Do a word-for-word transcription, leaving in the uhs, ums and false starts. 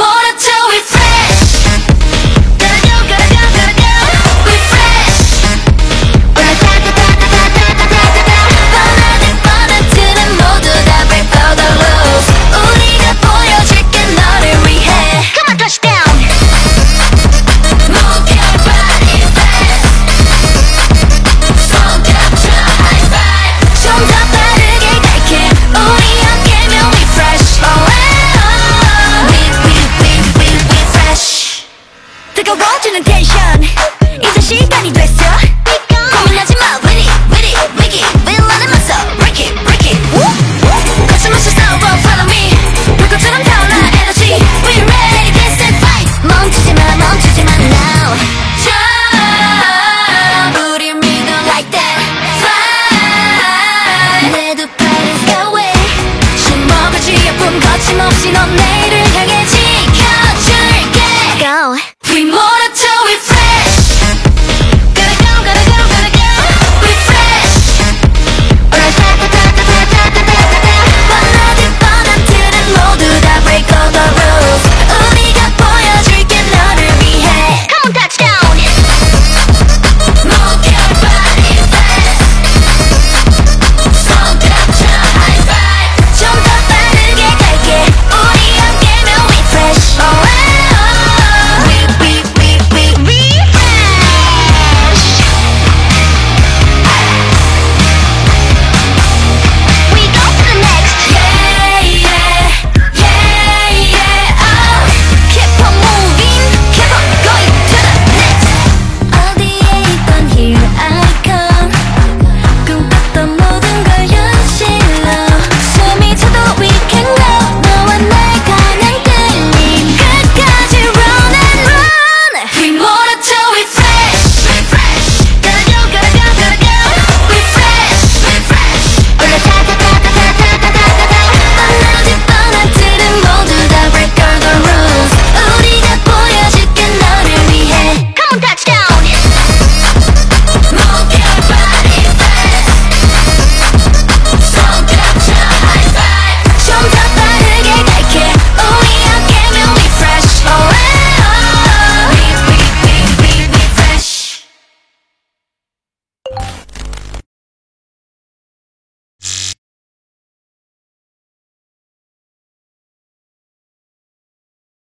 뭐라도 refresh. Gotta go, gotta go, gotta go. Refresh. 오늘 다다다다다다다다다. 뻔하든 뻔하든 모두 다 break all the rules. 우리가 보여줄게 너를 위해. Come on, touch down. Move your body fast. 손잡자 high five. 좀 더 빠르게 갈게. 우리 함께면 refresh. Oh, oh, oh. We, we, we, we, refresh. 뜨거워지는 텐션 이제 시간이 됐어.